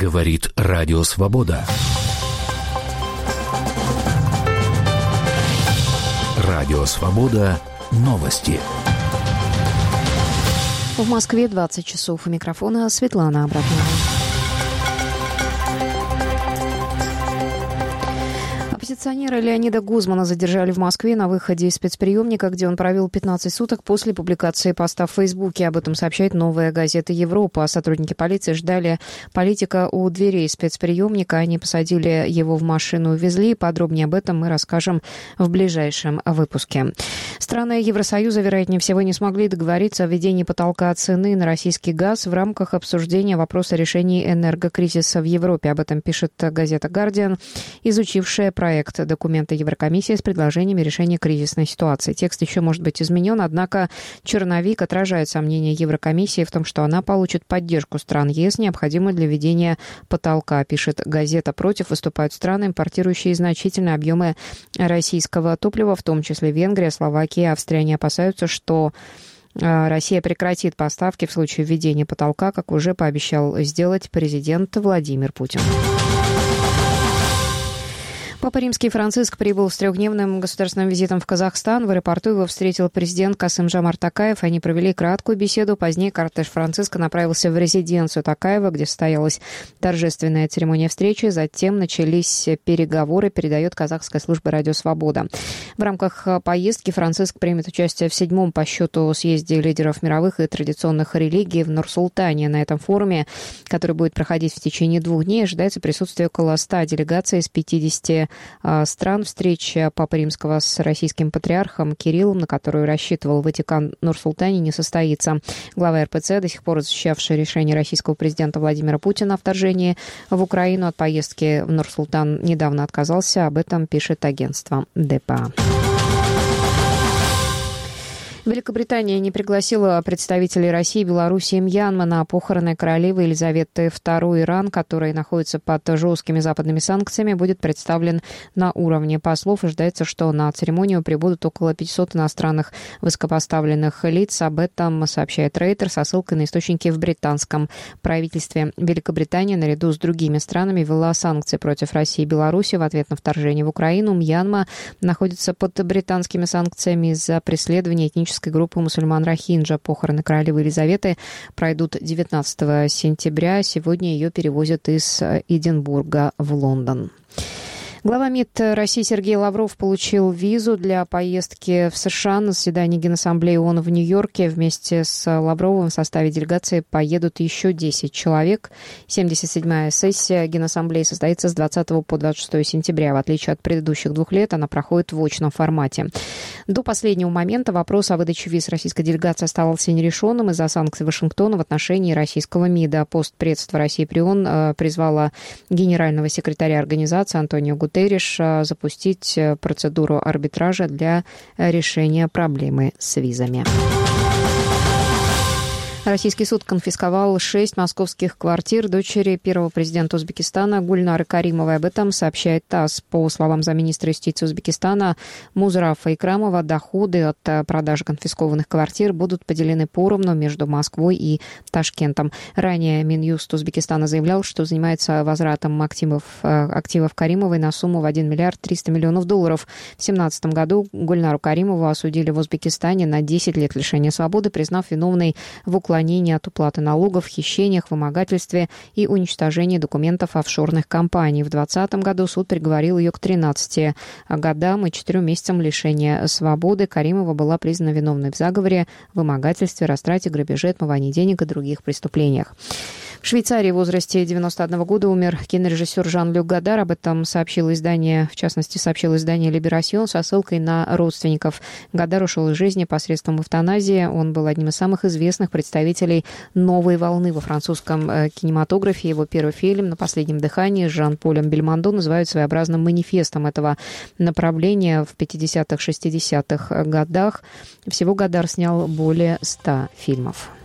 Говорит Радио Свобода. Радио Свобода. Новости. В Москве 20 часов. У микрофона Светлана Абракнова. Оппозиционера Леонида Гузмана задержали в Москве на выходе из спецприемника, где он провел 15 суток после публикации поста в Фейсбуке. Об этом сообщает «Новая газета Европа». Сотрудники полиции ждали политика у дверей спецприемника. Они посадили его в машину и увезли. Подробнее об этом мы расскажем в ближайшем выпуске. Страны Евросоюза, вероятнее всего, не смогли договориться о введении потолка цены на российский газ в рамках обсуждения вопроса решения энергокризиса в Европе. Об этом пишет газета «Гардиан», изучившая проект документа Еврокомиссии с предложениями решения кризисной ситуации. Текст еще может быть изменен, однако черновик отражает сомнения Еврокомиссии в том, что она получит поддержку стран ЕС, необходимую для введения потолка, пишет газета. Против выступают страны, импортирующие значительные объемы российского топлива, в том числе Венгрия, Словакия и Австрия. Они опасаются, что Россия прекратит поставки в случае введения потолка, как уже пообещал сделать президент Владимир Путин. Папа Римский Франциск прибыл с трехдневным государственным визитом в Казахстан. В аэропорту его встретил президент Касым-Жомарт Токаев. Они провели краткую беседу. Позднее кортеж Франциска направился в резиденцию Токаева, где состоялась торжественная церемония встречи. Затем начались переговоры, передает казахская служба «Радио Свобода». В рамках поездки Франциск примет участие в 7-м по счету съезде лидеров мировых и традиционных религий в Нур-Султане. На этом форуме, который будет проходить в течение 2 дней, ожидается присутствие около 100 делегаций из 50 стран. Встреча Папы Римского с российским патриархом Кириллом, на которую рассчитывал Ватикан в Нур-Султане, не состоится. Глава РПЦ, до сих пор защищавший решение российского президента Владимира Путина о вторжении в Украину, от поездки в Нур-Султан недавно отказался. Об этом пишет агентство ДПА. Великобритания не пригласила представителей России, Беларуси и Мьянмы на похороны королевы Елизаветы II. Иран, который находится под жесткими западными санкциями, будет представлен на уровне послов. Ожидается, что на церемонию прибудут около 500 иностранных высокопоставленных лиц. Об этом сообщает Рейтер со ссылкой на источники в британском правительстве. Великобритания наряду с другими странами ввела санкции против России и Беларуси в ответ на вторжение в Украину. Мьянма находится под британскими санкциями из-за преследования этнической группы мусульман Рохинджа. Похороны королевы Елизаветы пройдут 19 сентября. Сегодня ее перевозят из Эдинбурга в Лондон. Глава МИД России Сергей Лавров получил визу для поездки в США на заседание Генассамблеи ООН в Нью-Йорке. Вместе с Лавровым в составе делегации поедут еще 10 человек. 77-я сессия Генассамблеи состоится с 20 по 26 сентября. В отличие от предыдущих 2 лет, она проходит в очном формате. До последнего момента вопрос о выдаче виз российской делегации оставался нерешенным из-за санкций Вашингтона в отношении российского МИДа. Постпредство России при ООН призвала генерального секретаря организации Антонио Гутерриш запустить процедуру арбитража для решения проблемы с визами. Российский суд конфисковал 6 московских квартир дочери первого президента Узбекистана Гульнары Каримовой. Об этом сообщает ТАСС. По словам замминистра юстиции Узбекистана Музрафа Икрамова, доходы от продажи конфискованных квартир будут поделены поровну между Москвой и Ташкентом. Ранее Минюст Узбекистана заявлял, что занимается возвратом активов Каримовой на сумму в 1 миллиард 300 миллионов долларов. В 2017 году Гульнару Каримову осудили в Узбекистане на 10 лет лишения свободы, признав виновной в уклонении от уплаты налогов, хищениях, вымогательстве и уничтожении документов офшорных компаний. В 2020 году суд приговорил ее к 13 годам и 4 месяцам лишения свободы. Каримова была признана виновной в заговоре, вымогательстве, растрате, грабеже, отмывании денег и других преступлениях. В Швейцарии в возрасте 91 года умер кинорежиссер Жан-Люк Годар. Об этом сообщило издание «Либерасьон» со ссылкой на родственников. Годар ушел из жизни посредством эвтаназии. Он был одним из самых известных представителей новой волны во французском кинематографе. Его первый фильм «На последнем дыхании» с Жан-Полем Бельмондо называют своеобразным манифестом этого направления в 50-х, 60-х годах. Всего Годар снял более 100 фильмов.